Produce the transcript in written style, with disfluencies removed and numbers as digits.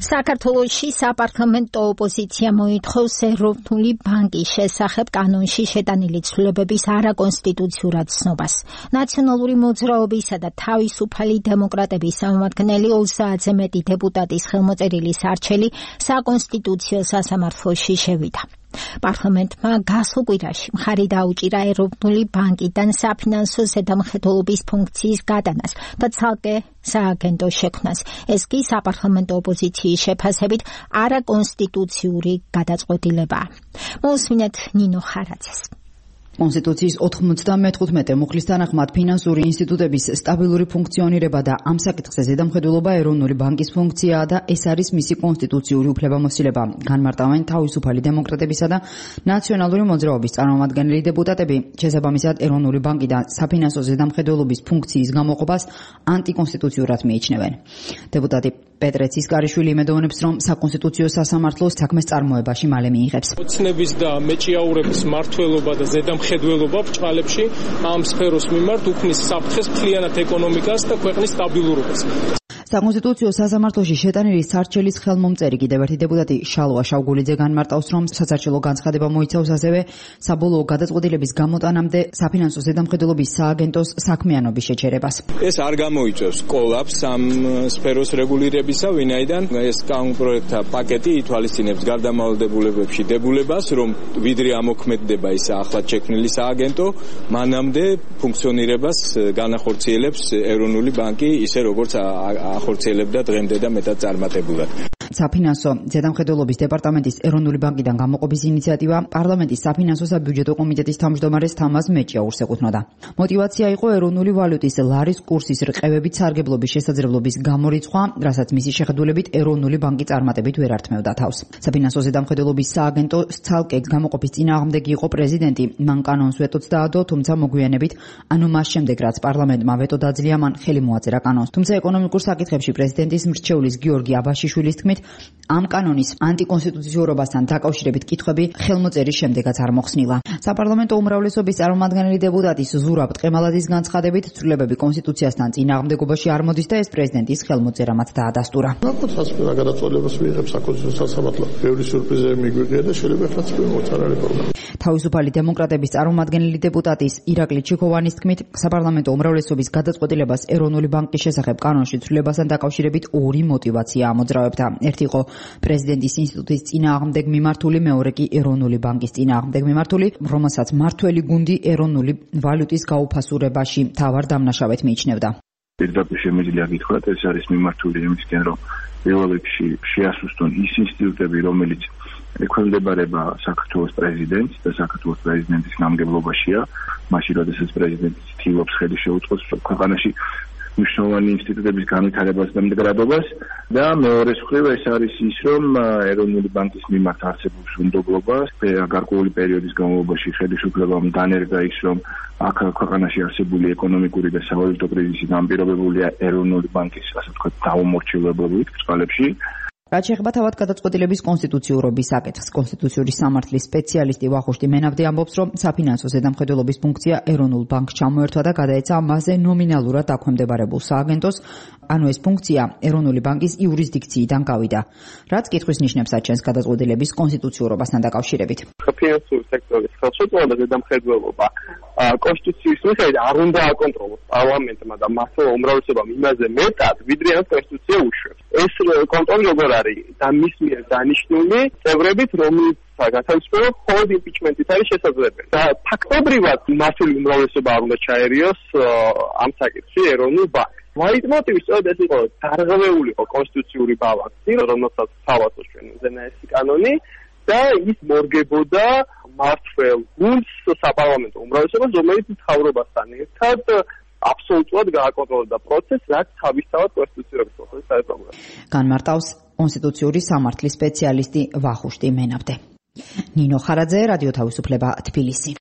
საქართველოში საპარლამენტო ოპოზიცია მოითხოვს ეროვნული ბანკის შესახებ კანონში შეტანილი ცვლილებების არაკონსტიტუციურად ცნობას. ნაციონალური მოძრაობისა და თავისუფალი დემოკრატების წარმომადგენელი 30-ზე მეტი დეპუტატის ხელმოწერილი სარჩელი საკონსტიტუციო სასამართლოში შევიდა. პარლამენტმა გასულ კვირაში მხარი დაუჭირა ეროვნული ბანკიდან საფინანსო ზედამხედველობის ფუნქციის გადანას და ცალკე სააგენტოს შექმნას. ეს კი საპარლამენტო ოპოზიციის შეფასებით არაკონსტიტუციური გადაწყვეტილებაა. მოусმინეთ ნინო ხარაძეს. კონსტიტუციის 95 მუხლის თანახმად ფინანსური ინსტიტუტების სტაბილური ფუნქციონირება და ამ საკითხზე ზედამხედველობა ეროვნული ბანკის ფუნქციაა და ეს არის მისი კონსტიტუციური უფლებამოსილება. განმარტავენ თავისუფალი დემოკრატებისა და ნაციონალური მოძრაობის წარმომადგენელი დეპუტატები. შესაბამისად, ეროვნული ბანკიდან საფინანსო ზედამხედველობის ფუნქციის გამოყოფას ანტიკონსტიტუციურად მიიჩნევენ. დეპუტატი პეტრე ცისკარიშვილი იმედოვნებს, რომ საკონსტიტუციო სასამართლოს საქმეს წარმოებაში მალე მიიღებს. ოცნების და მეჭიაურების მმართველობა და ზედამხედველობა ბრჭყალებში ამ სფეროს მიმართ უქმნის საფრთხეს მთლიანად ეკონომიკას და ქვეყნის სტაბილურობას. საკონსტიტუციო სასამართლოში შეტანილი სარჩელის ხელმომწერი კიდევ ერთი დეპუტატი შალვა შავგულიძე განმარტავს, რომ სასარჩელო განცხადება მოიცავს ასევე საბოლოო გადაწყვეტილების გამოტანამდე საფინანსო ზედამხედველობის სააგენტოს საქმიანობის შეჩერებას. ეს არ გამოიწვევს კოლაფს ამ სფეროს რეგულირებისა, ვინაიდან ეს კანონპროექტთა პაკეტი ითვალისწინებს გარდამავალდებულებებში დებულებას, რომ ვიდრე ამოქმედდება ის ახლად შექმნილი სააგენტო, მანამდე ფუნქციონირებას განახორციელებს ეროვნული ბანკი, ისე როგორც ახორციელებდა დღემდე და მეტად წარმატებულად. საფინანსო ზედამხედველობის დეპარტამენტის ეროვნული ბანკიდან გამოყოფის ინიციატივა პარლამენტის საფინანსო საბიუჯეტო კომიტეტის თავმჯდომარეს თამაზ მეჭიაურს ეკუთვნოდა. მოტივაცია იყო ეროვნული ვალუტის ლარის კურსის რყევებით სარგებლობის შესაძლებლობის გამორიცხვა, რასაც მისი შეხედულებით ეროვნული ბანკი წარმატებით ვერ ართმევდა თავს. საფინანსო ზედამხედველობის სააგენტო ცალკე გამოყოფის წინააღმდეგი იყო პრეზიდენტი. მან კანონს ვეტოც დაადო, თუმცა მოგვიანებით, ანუ მას შემდეგ რაც პარლამენტმა ვეტო დაძლია, მან ხელი მოაწერა კანონს. თუმცა ეკონომიკურ საკითხებში პრეზიდენტის მრჩევლის გიორგი აბაშიშვილის თქმით, ამ კანონის ანტიკონსტიტუციურობასთან დაკავშირებით კითხვები ხელმოწერის შემდეგაც არ მოხსნილა. საპარლამენტო უმრავლესობის წარმომადგენელი დეპუტატის ზურაბ ტყემალაძის განცხადებით, ცვლილებები კონსტიტუციასთან წინააღმდეგობაში არ მოდის და ეს პრეზიდენტის ხელმოწერამაც დაადასტურა. საკუთრად გადაწყვეტილებას მიიღებს საკონსტიტუციო სასამართლო. ბევრი სიურპრიზები მიგვიღია და შეიძლება ხაც მოწარ არის პრობლემა. თავისუფალი დემოკრატების წარმომადგენელი დეპუტატის ირაკლი ჩიქოვანის თქმით, საპარლამენტო უმრავლესობის გადაწყვეტილებას ეროვნული ბანკის შესახებ კანონში ცვლილებასთან დაკავშირებით ორი მოტივაცია ამოძრავებდა. ერთი იყო პრეზიდენტის ინსტიტუტის წინააღმდეგ მიმართული, მეორე კი ეროვნული ბანკის წინააღმდეგ მიმართული, რომელსაც მართველი გუნდი ეროვნული ვალუტის გაუფასურებაში მთავარ დამნაშავედ მიიჩნევდა. პირდაპირ შემიძლია გითხრათ, ეს არის მიმართული იმისკენ, რომ პირველ რიგში შეასუსტონ ის ინსტიტუტები, რომელიც ექვემდებარება საქართველოს პრეზიდენტს და საქართველოს პრეზიდენტის გამგებლობაშია, მაშინ როდესაც პრეზიდენტი ცდილობს ხელი შეუწყოს ქვეყანაში მნიშვნელოვანი ინსტიტუტების განვითარებას და მდგრადობას და მეორე მხრივ ეს არის ის, რომ ეროვნული ბანკის მიმართ არსებულ უნდობლობას გარკვეული პერიოდის განმავლობაში ხელისუფლებამ დანერგა ის, რომ აქ ქვეყანაში არსებული ეკონომიკური და სავალუტო კრიზისი განპირობებულია ეროვნული ბანკის, ასე ვთქვათ, დაუმორჩილებლობით ბრწყალებში. რაც შეეხება თავად გადაწყვეტილების კონსტიტუციურობის საკითხს, კონსტიტუციური სამართლის სპეციალისტი ვახუშტი მენაბდი ამბობს, რომ საფინანსო ზედამხედველობის ფუნქცია ეროვნულ ბანკს ჩამოერთვა და გადაეცა მასზე ნომინალურად დაქვემდებარებულ სააგენტოს, ანუ ეს ფუნქცია ეროვნული ბანკის იურისდიქციიდან გავიდა. რაც კითხვის ნიშნებს აჩენს გადაწყვეტილების კონსტიტუციურობასთან დაკავშირებით. ფინანსური სექტორის ხელშეწყობა და ზედამხედველობა კონსტიტუციის მიხედვით არ უნდა აკონტროლოს პარლამენტმა და მართლა უმრავლესობამ იმაზე მეტად, ვიდრე ამ კონსტიტუცია უშვებს. ეს კონტროლი როგორ არის და მის მიერ დანიშნული წევრებით, რომელიც გათავისუფლება მხოლოდ იმპიჩმენტით არის შესაძლებელი. და ფაქტობრივად მართული უმრავლესობა არ უნდა ჩაერიოს ამ საკითხში ეროვნულ ბანკს. ლაიტმოტივი სწორედ ეს იყო, დარღვეულიყო კონსტიტუციური ბალანსი, რომელსაც თავაზობს ჩვენ უზენაესი კანონი და ის მორგებოდა მართლ გუნდს საპარლამენტო უმრავლესობას, რომელიც მთავრობასთან ერთად აბსოლუტურად გააკონტროლებდა პროცესს, რაც თავისთავად კონსტიტუციურობის პროცესს აეწოდება. განმარტავს კონსტიტუციური სამართლის სპეციალისტი ვახუშტი მენაბდი. ნინო ხარაძე, რადიო თავისუფლება, თბილისი.